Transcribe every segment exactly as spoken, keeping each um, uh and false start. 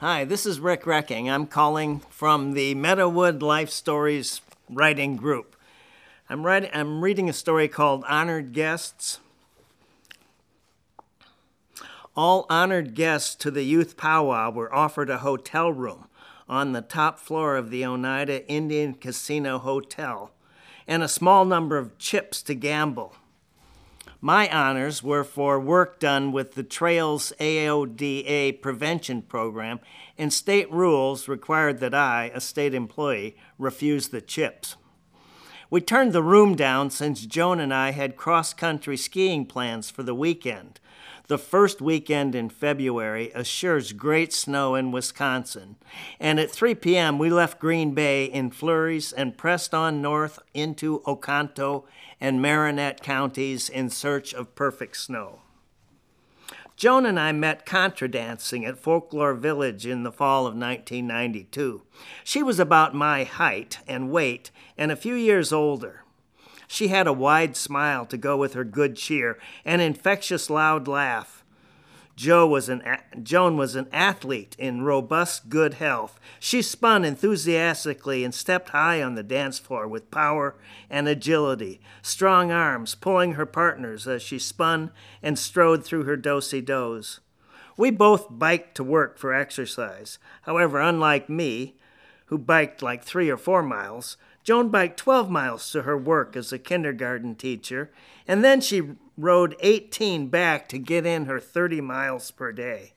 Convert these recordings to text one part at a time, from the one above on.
Hi, this is Rick Recking. I'm calling from the Meadowood Life Stories writing group. I'm, writing, I'm reading a story called Honored Guests. All honored guests to the youth powwow were offered a hotel room on the top floor of the Oneida Indian Casino Hotel and a small number of chips to gamble. My honors were for work done with the Trails A O D A prevention program, and state rules required that I, a state employee, refuse the chips. We turned the room down since Joan and I had cross-country skiing plans for the weekend. The first weekend in February assures great snow in Wisconsin, and at three p.m. we left Green Bay in flurries and pressed on north into Oconto and Marinette counties in search of perfect snow. Joan and I met contra dancing at Folklore Village in the fall of nineteen ninety-two. She was about my height and weight and a few years older. She had a wide smile to go with her good cheer, an infectious loud laugh. Joe was an, Joan was an athlete in robust good health. She spun enthusiastically and stepped high on the dance floor with power and agility, strong arms pulling her partners as she spun and strode through her do-si-dos. We both biked to work for exercise. However, unlike me, who biked like three or four miles, Joan biked twelve miles to her work as a kindergarten teacher, and then she rode eighteen back to get in her thirty miles per day.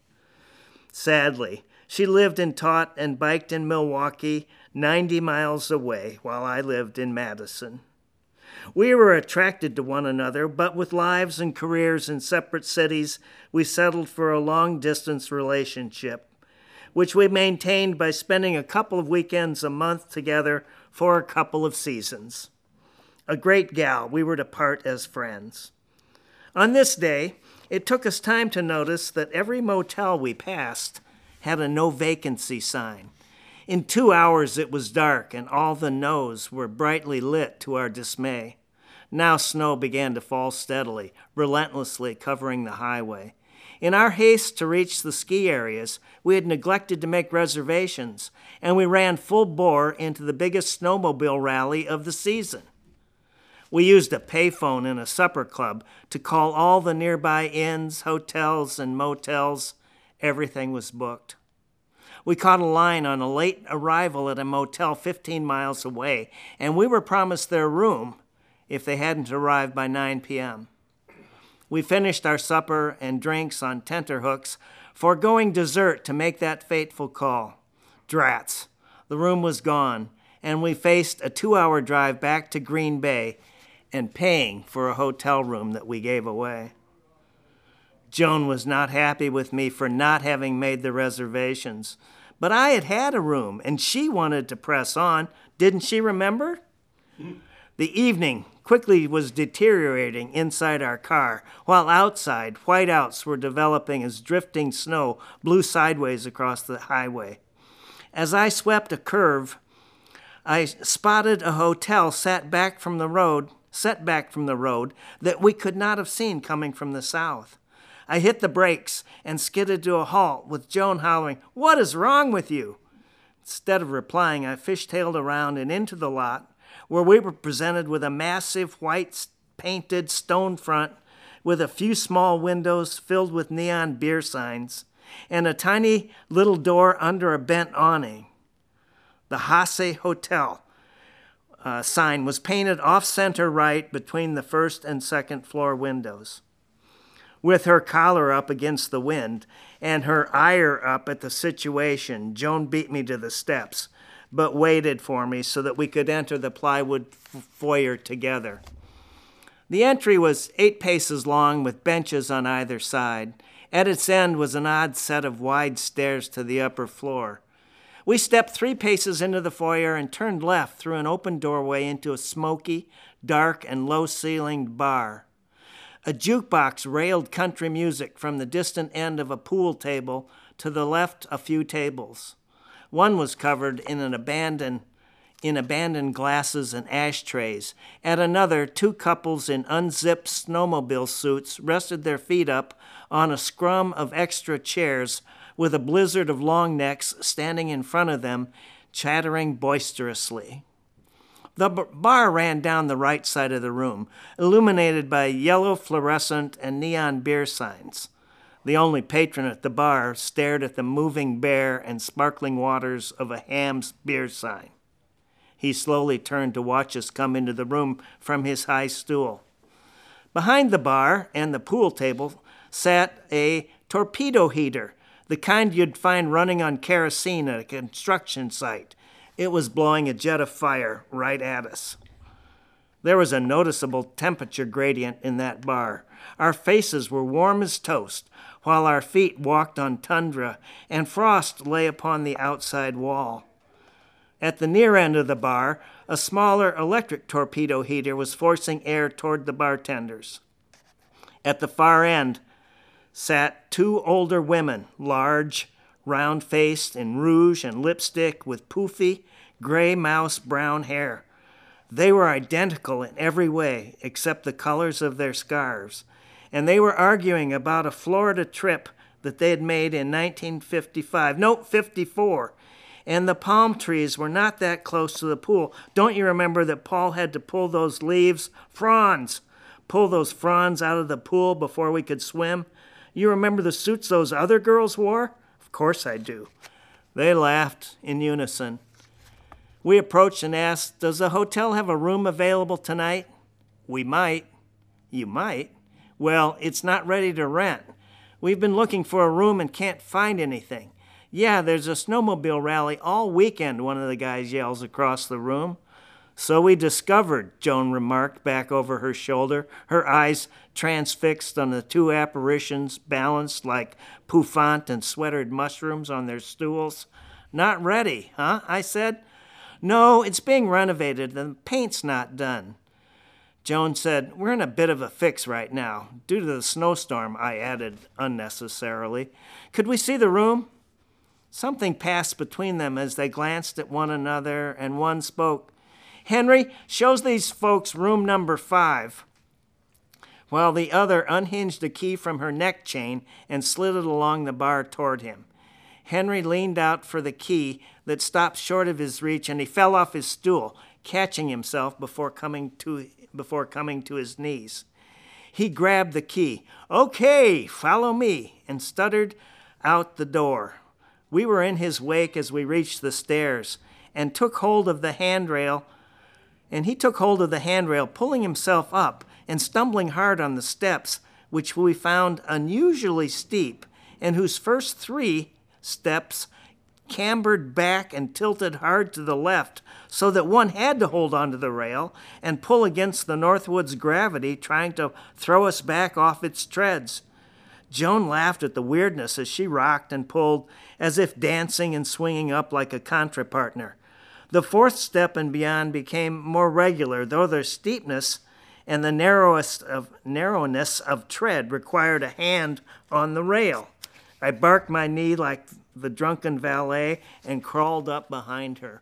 Sadly, she lived and taught and biked in Milwaukee, ninety miles away, while I lived in Madison. We were attracted to one another, but with lives and careers in separate cities, we settled for a long-distance relationship, which we maintained by spending a couple of weekends a month together for a couple of seasons. A great gal, we were to part as friends. On this day, it took us time to notice that every motel we passed had a no vacancy sign. In two hours it was dark and all the no's were brightly lit to our dismay. Now snow began to fall steadily, relentlessly covering the highway. In our haste to reach the ski areas, we had neglected to make reservations, and we ran full bore into the biggest snowmobile rally of the season. We used a payphone in a supper club to call all the nearby inns, hotels, and motels. Everything was booked. We caught a line on a late arrival at a motel fifteen miles away, and we were promised their room if they hadn't arrived by nine p.m. We finished our supper and drinks on tenterhooks, foregoing dessert to make that fateful call. Drats, the room was gone, and we faced a two-hour drive back to Green Bay and paying for a hotel room that we gave away. Joan was not happy with me for not having made the reservations, but I had had a room, and she wanted to press on. Didn't she remember? The evening quickly was deteriorating inside our car, while outside, whiteouts were developing as drifting snow blew sideways across the highway. As I swept a curve, I spotted a hotel set back from the road, set back from the road that we could not have seen coming from the south. I hit the brakes and skidded to a halt with Joan hollering, "What is wrong with you?" Instead of replying, I fishtailed around and into the lot, where we were presented with a massive white-painted stone front with a few small windows filled with neon beer signs and a tiny little door under a bent awning. The Hasse Hotel uh, sign was painted off-center right between the first and second floor windows. With her collar up against the wind and her ire up at the situation, Joan beat me to the steps, but waited for me so that we could enter the plywood foyer together. The entry was eight paces long with benches on either side. At its end was an odd set of wide stairs to the upper floor. We stepped three paces into the foyer and turned left through an open doorway into a smoky, dark, and low-ceilinged bar. A jukebox railed country music from the distant end of a pool table to the left a few tables. One was covered in an abandoned in abandoned glasses and ashtrays. At another, two couples in unzipped snowmobile suits rested their feet up on a scrum of extra chairs with a blizzard of long necks standing in front of them, chattering boisterously. The bar ran down the right side of the room, illuminated by yellow fluorescent and neon beer signs. The only patron at the bar stared at the moving bear and sparkling waters of a Ham's beer sign. He slowly turned to watch us come into the room from his high stool. Behind the bar and the pool table sat a torpedo heater, the kind you'd find running on kerosene at a construction site. It was blowing a jet of fire right at us. There was a noticeable temperature gradient in that bar. Our faces were warm as toast, while our feet walked on tundra, and frost lay upon the outside wall. At the near end of the bar, a smaller electric torpedo heater was forcing air toward the bartenders. At the far end sat two older women, large, round-faced, in rouge and lipstick, with poofy, gray mouse brown hair. They were identical in every way except the colors of their scarves, and they were arguing about a Florida trip that they had made in nineteen fifty-five, no, fifty-four, and the palm trees were not that close to the pool. Don't you remember that Paul had to pull those leaves, fronds, pull those fronds out of the pool before we could swim? You remember the suits those other girls wore? Of course I do. They laughed in unison. We approached and asked, "Does the hotel have a room available tonight?" "We might." "You might?" "Well, it's not ready to rent. We've been looking for a room and can't find anything." "Yeah, there's a snowmobile rally all weekend," one of the guys yells across the room. "So we discovered," Joan remarked back over her shoulder, her eyes transfixed on the two apparitions balanced like pouffant and sweatered mushrooms on their stools. "Not ready, huh?" I said. "No, it's being renovated and the paint's not done." Joan said, "We're in a bit of a fix right now, due to the snowstorm," I added unnecessarily. "Could we see the room?" Something passed between them as they glanced at one another, and one spoke. "Henry, shows these folks room number five," while the other unhinged a key from her neck chain and slid it along the bar toward him. Henry leaned out for the key that stopped short of his reach, and he fell off his stool, catching himself before coming to, before coming to his knees. He grabbed the key. "Okay, follow me," and stuttered out the door. We were in his wake as we reached the stairs, and took hold of the handrail, and he took hold of the handrail, pulling himself up and stumbling hard on the steps, which we found unusually steep, and whose first three steps cambered back and tilted hard to the left, so that one had to hold onto the rail and pull against the Northwood's gravity, trying to throw us back off its treads. Joan laughed at the weirdness as she rocked and pulled, as if dancing and swinging up like a contrapartner. The fourth step and beyond became more regular, though their steepness and the narrowest of narrowness of tread required a hand on the rail. I barked my knee like the drunken valet and crawled up behind her.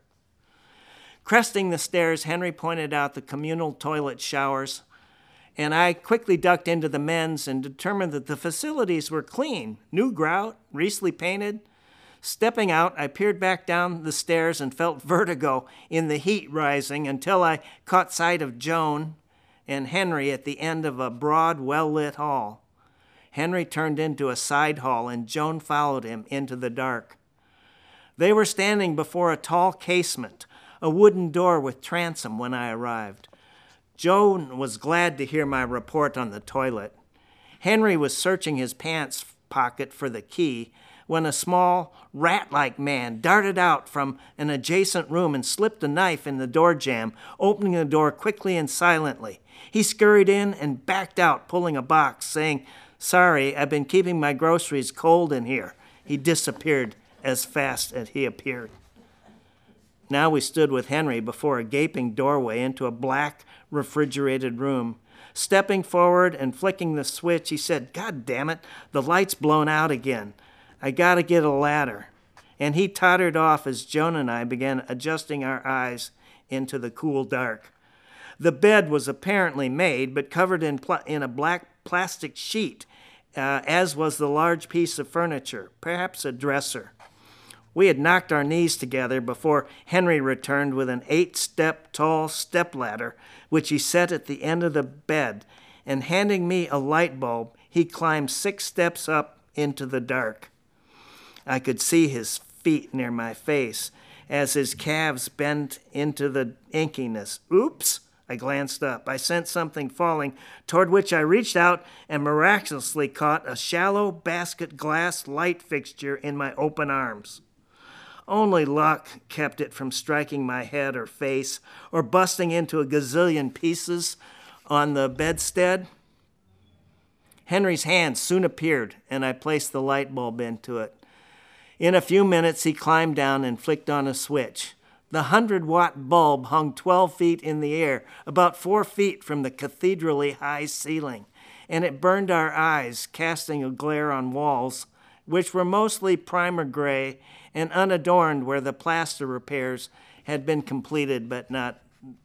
Cresting the stairs, Henry pointed out the communal toilet showers, and I quickly ducked into the men's and determined that the facilities were clean, new grout, recently painted. Stepping out, I peered back down the stairs and felt vertigo in the heat rising until I caught sight of Joan and Henry at the end of a broad, well-lit hall. Henry turned into a side hall, and Joan followed him into the dark. They were standing before a tall casement, a wooden door with transom, when I arrived. Joan was glad to hear my report on the toilet. Henry was searching his pants pocket for the key when a small, rat-like man darted out from an adjacent room and slipped a knife in the door jamb, opening the door quickly and silently. He scurried in and backed out, pulling a box, saying, "Sorry, I've been keeping my groceries cold in here." He disappeared as fast as he appeared. Now we stood with Henry before a gaping doorway into a black, refrigerated room. Stepping forward and flicking the switch, he said, "God damn it, the light's blown out again. I gotta get a ladder." And he tottered off as Joan and I began adjusting our eyes into the cool dark. The bed was apparently made, but covered in, pl- in a black plastic sheet, uh, as was the large piece of furniture, perhaps a dresser. We had knocked our knees together before Henry returned with an eight-step tall stepladder, which he set at the end of the bed, and handing me a light bulb, he climbed six steps up into the dark. I could see his feet near my face as his calves bent into the inkiness. Oops! I glanced up. I sensed something falling, toward which I reached out and miraculously caught a shallow basket glass light fixture in my open arms. Only luck kept it from striking my head or face or busting into a gazillion pieces on the bedstead. Henry's hand soon appeared, and I placed the light bulb into it. In a few minutes, he climbed down and flicked on a switch. The hundred-watt bulb hung twelve feet in the air, about four feet from the cathedraly high ceiling, and it burned our eyes, casting a glare on walls, which were mostly primer gray and unadorned where the plaster repairs had been completed, but not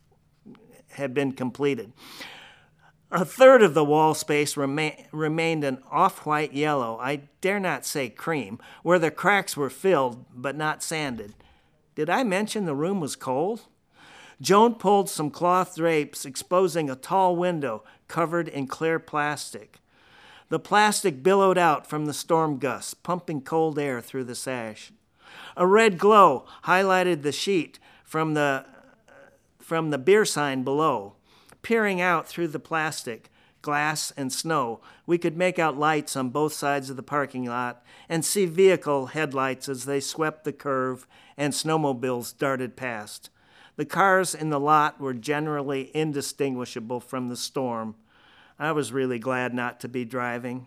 had been completed. A third of the wall space rema- remained an off-white yellow, I dare not say cream, where the cracks were filled but not sanded. Did I mention the room was cold? Joan pulled some cloth drapes, exposing a tall window covered in clear plastic. The plastic billowed out from the storm gusts, pumping cold air through the sash. A red glow highlighted the sheet from the, from the beer sign below. Peering out through the plastic, glass, and snow, we could make out lights on both sides of the parking lot and see vehicle headlights as they swept the curve and snowmobiles darted past. The cars in the lot were generally indistinguishable from the storm. I was really glad not to be driving.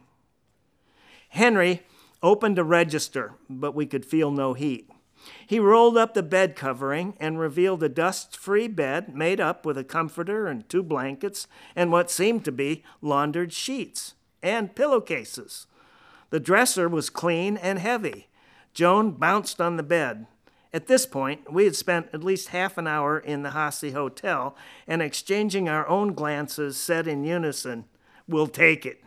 Henry opened a register, but we could feel no heat. He rolled up the bed covering and revealed a dust-free bed made up with a comforter and two blankets and what seemed to be laundered sheets and pillowcases. The dresser was clean and heavy. Joan bounced on the bed. At this point, we had spent at least half an hour in the Hasse Hotel, and exchanging our own glances said in unison, "We'll take it."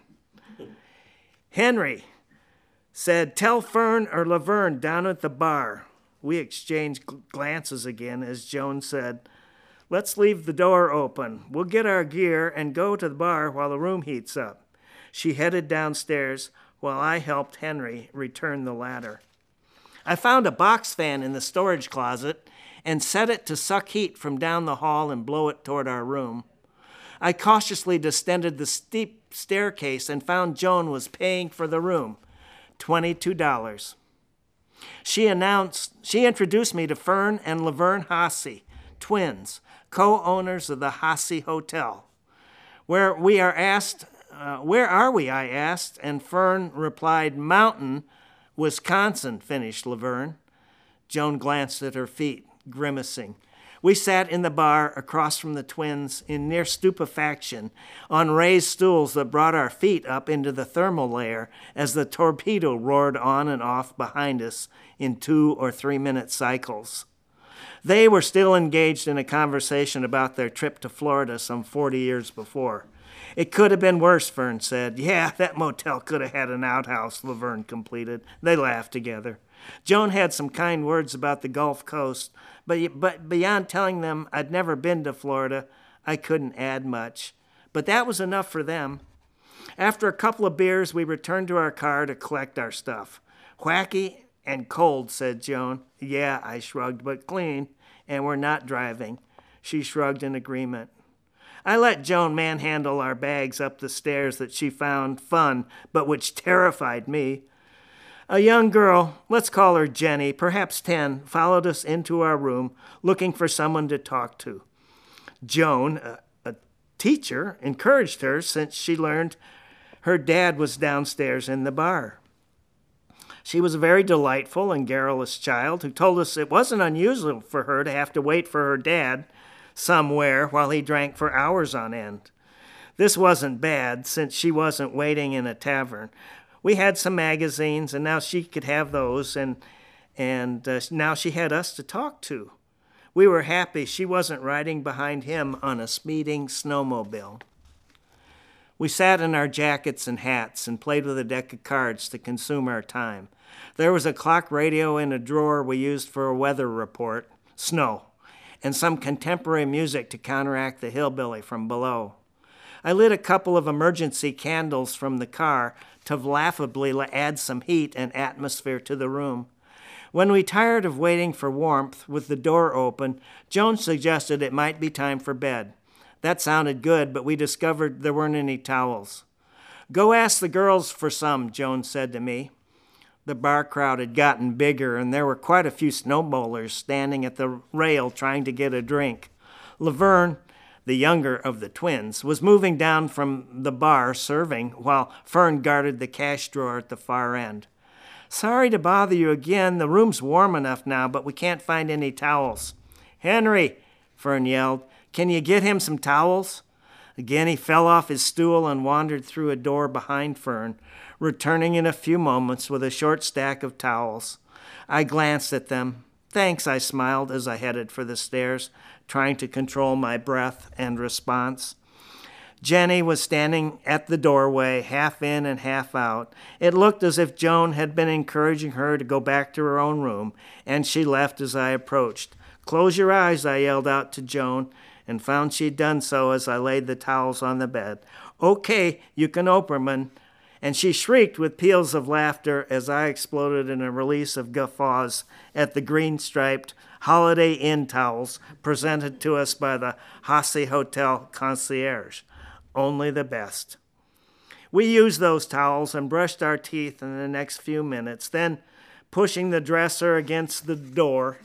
Henry said, "Tell Fern or Laverne down at the bar." We exchanged glances again as Joan said, "Let's leave the door open. We'll get our gear and go to the bar while the room heats up." She headed downstairs while I helped Henry return the ladder. I found a box fan in the storage closet and set it to suck heat from down the hall and blow it toward our room. I cautiously descended the steep staircase and found Joan was paying for the room, twenty-two dollars. She announced, she introduced me to Fern and Laverne Hasse, twins, co-owners of the Hasse Hotel. Where we are asked, uh, where are we, I asked, and Fern replied, "Mountain, Wisconsin," finished Laverne. Joan glanced at her feet, grimacing. We sat in the bar across from the twins in near stupefaction on raised stools that brought our feet up into the thermal layer as the torpedo roared on and off behind us in two or three minute cycles. They were still engaged in a conversation about their trip to Florida some forty years before. "It could have been worse," Fern said. "Yeah, that motel could have had an outhouse," Laverne completed. They laughed together. Joan had some kind words about the Gulf Coast, but, but beyond telling them I'd never been to Florida, I couldn't add much. But that was enough for them. After a couple of beers, we returned to our car to collect our stuff. "Wacky and cold," said Joan. "Yeah," I shrugged, "but clean, and we're not driving." She shrugged in agreement. I let Joan manhandle our bags up the stairs that she found fun, but which terrified me. A young girl, let's call her Jenny, perhaps ten, followed us into our room, looking for someone to talk to. Joan, a, a teacher, encouraged her since she learned her dad was downstairs in the bar. She was a very delightful and garrulous child who told us it wasn't unusual for her to have to wait for her dad somewhere while he drank for hours on end. This wasn't bad, since she wasn't waiting in a tavern. We had some magazines, and now she could have those, and and uh, now she had us to talk to. We were happy she wasn't riding behind him on a speeding snowmobile. We sat in our jackets and hats and played with a deck of cards to consume our time. There was a clock radio in a drawer we used for a weather report, snow, and some contemporary music to counteract the hillbilly from below. I lit a couple of emergency candles from the car to laughably add some heat and atmosphere to the room. When we tired of waiting for warmth with the door open, Joan suggested it might be time for bed. That sounded good, but we discovered there weren't any towels. "Go ask the girls for some," Joan said to me. The bar crowd had gotten bigger, and there were quite a few snowballers standing at the rail trying to get a drink. Laverne, the younger of the twins, was moving down from the bar serving, while Fern guarded the cash drawer at the far end. "Sorry to bother you again. The room's warm enough now, but we can't find any towels." "Henry," Fern yelled, "can you get him some towels?" Again he fell off his stool and wandered through a door behind Fern, returning in a few moments with a short stack of towels. I glanced at them. "Thanks," I smiled as I headed for the stairs, trying to control my breath and response. Jenny was standing at the doorway, half in and half out. It looked as if Joan had been encouraging her to go back to her own room, and she left as I approached. "Close your eyes," I yelled out to Joan, and found she'd done so as I laid the towels on the bed. "Okay, you can open 'em." And she shrieked with peals of laughter as I exploded in a release of guffaws at the green-striped Holiday Inn towels presented to us by the Hasse Hotel concierge. Only the best. We used those towels and brushed our teeth in the next few minutes. Then, pushing the dresser against the door,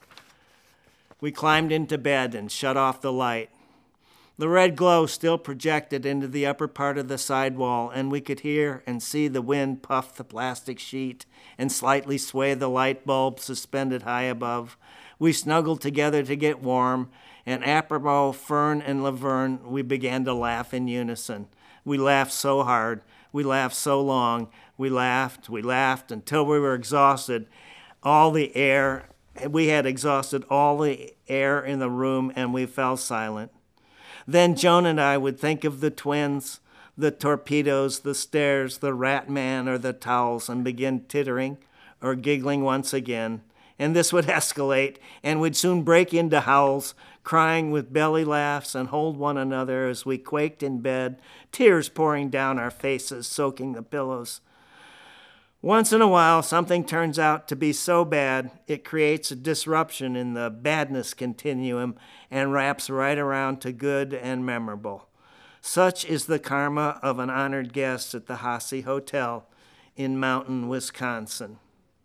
we climbed into bed and shut off the light. The red glow still projected into the upper part of the sidewall, and we could hear and see the wind puff the plastic sheet and slightly sway the light bulb suspended high above. We snuggled together to get warm, and apropos Fern and Laverne, we began to laugh in unison. We laughed so hard, we laughed so long, we laughed, we laughed until we were exhausted. All the air, we had exhausted all the air in the room, and we fell silent. Then Joan and I would think of the twins, the torpedoes, the stairs, the rat man, or the towels, and begin tittering or giggling once again. And this would escalate, and we'd soon break into howls, crying with belly laughs, and hold one another as we quaked in bed, tears pouring down our faces, soaking the pillows. Once in a while, something turns out to be so bad, it creates a disruption in the badness continuum and wraps right around to good and memorable. Such is the karma of an honored guest at the Hasse Hotel in Mountain, Wisconsin.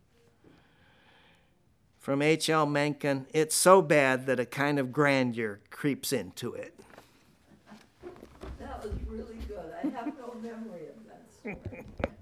From H L Mencken, it's so bad that a kind of grandeur creeps into it. That was really good. I have no memory of that story.